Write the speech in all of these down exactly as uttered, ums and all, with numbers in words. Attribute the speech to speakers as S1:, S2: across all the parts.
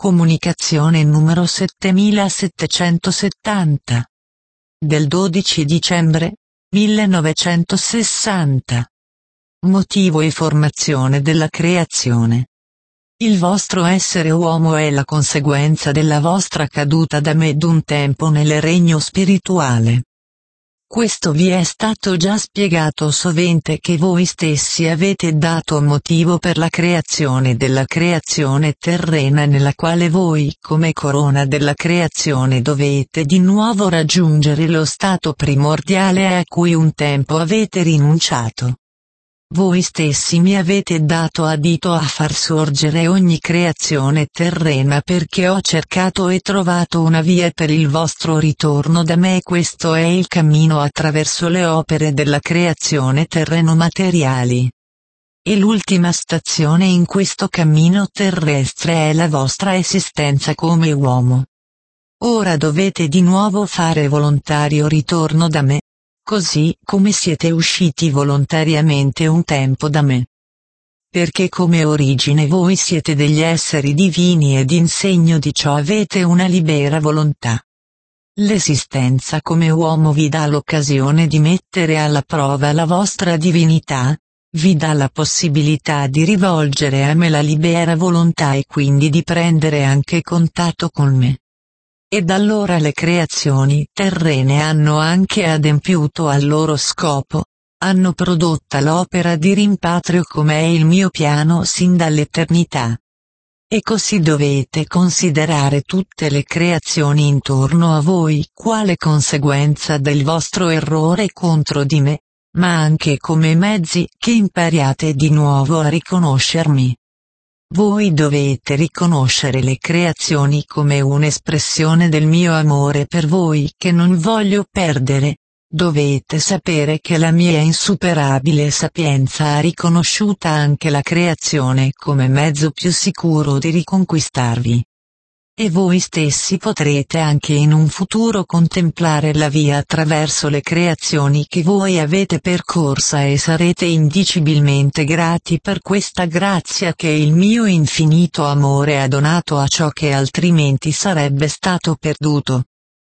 S1: Comunicazione numero settemilasettecentosettanta. Del dodici dicembre millenovecentosessanta. Motivo e formazione della creazione. Il vostro essere uomo è la conseguenza della vostra caduta da me d'un tempo nel regno spirituale. Questo vi è stato già spiegato sovente che voi stessi avete dato motivo per la creazione della creazione terrena nella quale voi come corona della creazione dovete di nuovo raggiungere lo stato primordiale a cui un tempo avete rinunciato. Voi stessi mi avete dato adito a far sorgere ogni creazione terrena perché ho cercato e trovato una via per il vostro ritorno da me e questo è il cammino attraverso le opere della creazione terreno-materiali. E l'ultima stazione in questo cammino terrestre è la vostra esistenza come uomo. Ora dovete di nuovo fare volontario ritorno da me. Così come siete usciti volontariamente un tempo da me. Perché come origine voi siete degli esseri divini ed in segno di ciò avete una libera volontà. L'esistenza come uomo vi dà l'occasione di mettere alla prova la vostra divinità, vi dà la possibilità di rivolgere a me la libera volontà e quindi di prendere anche contatto con me. Ed allora le creazioni terrene hanno anche adempiuto al loro scopo, hanno prodotta l'opera di rimpatrio come è il mio piano sin dall'eternità. E così dovete considerare tutte le creazioni intorno a voi quale conseguenza del vostro errore contro di me, ma anche come mezzi che impariate di nuovo a riconoscermi. Voi dovete riconoscere le creazioni come un'espressione del mio amore per voi che non voglio perdere. Dovete sapere che la mia insuperabile sapienza ha riconosciuta anche la creazione come mezzo più sicuro di riconquistarvi. E voi stessi potrete anche in un futuro contemplare la via attraverso le creazioni che voi avete percorsa e sarete indicibilmente grati per questa grazia che il mio infinito amore ha donato a ciò che altrimenti sarebbe stato perduto.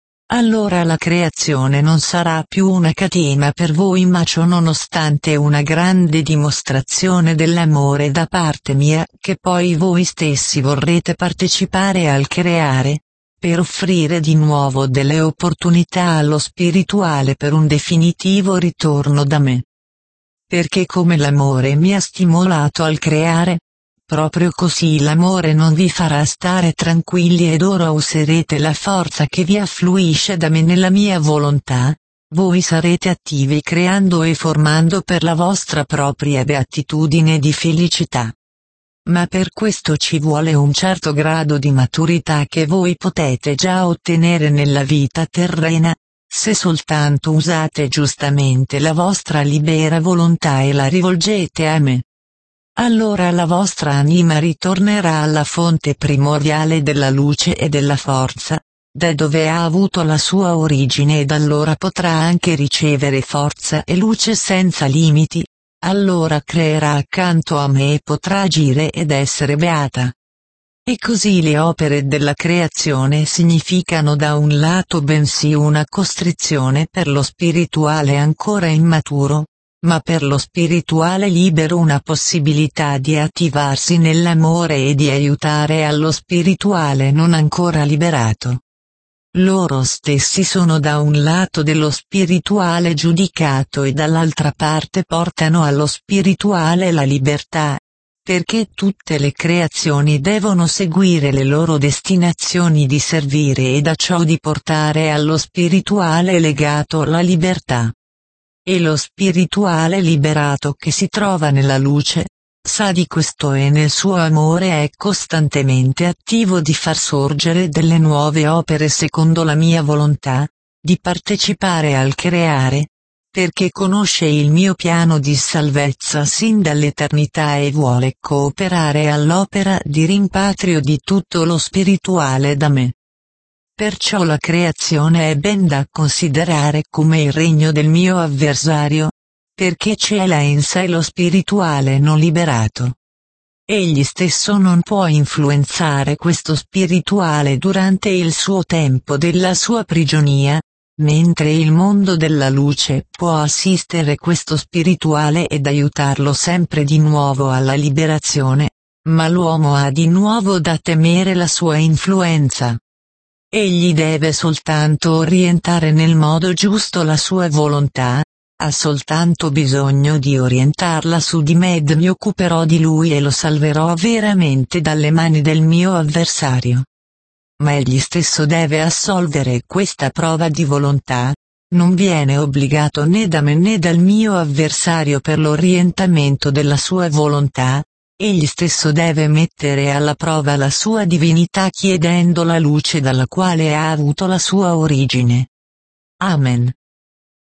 S1: Allora la creazione non sarà più una catena per voi ma ciò nonostante una grande dimostrazione dell'amore da parte mia che poi voi stessi vorrete partecipare al creare, per offrire di nuovo delle opportunità allo spirituale per un definitivo ritorno da me. Perché come l'amore mi ha stimolato al creare, proprio così l'amore non vi farà stare tranquilli ed ora userete la forza che vi affluisce da me nella mia volontà, voi sarete attivi creando e formando per la vostra propria beatitudine di felicità. Ma per questo ci vuole un certo grado di maturità che voi potete già ottenere nella vita terrena, se soltanto usate giustamente la vostra libera volontà e la rivolgete a me. Allora la vostra anima ritornerà alla fonte primordiale della luce e della forza, da dove ha avuto la sua origine ed allora potrà anche ricevere forza e luce senza limiti, allora creerà accanto a me e potrà agire ed essere beata. E così le opere della creazione significano da un lato bensì una costrizione per lo spirituale ancora immaturo, ma per lo spirituale libero una possibilità di attivarsi nell'amore e di aiutare allo spirituale non ancora liberato. Loro stessi sono da un lato dello spirituale giudicato e dall'altra parte portano allo spirituale la libertà, perché tutte le creazioni devono seguire le loro destinazioni di servire e da ciò di portare allo spirituale legato la libertà. E lo spirituale liberato che si trova nella luce, sa di questo e nel suo amore è costantemente attivo di far sorgere delle nuove opere secondo la mia volontà, di partecipare al creare, perché conosce il mio piano di salvezza sin dall'eternità e vuole cooperare all'opera di rimpatrio di tutto lo spirituale da me. Perciò la creazione è ben da considerare come il regno del mio avversario, perché cela in sé lo spirituale non liberato. Egli stesso non può influenzare questo spirituale durante il suo tempo della sua prigionia, mentre il mondo della luce può assistere questo spirituale ed aiutarlo sempre di nuovo alla liberazione, ma l'uomo ha di nuovo da temere la sua influenza. Egli deve soltanto orientare nel modo giusto la sua volontà, ha soltanto bisogno di orientarla su di me ed mi occuperò di lui e lo salverò veramente dalle mani del mio avversario. Ma egli stesso deve assolvere questa prova di volontà, non viene obbligato né da me né dal mio avversario per l'orientamento della sua volontà, egli stesso deve mettere alla prova la sua divinità chiedendo la luce dalla quale ha avuto la sua origine. Amen.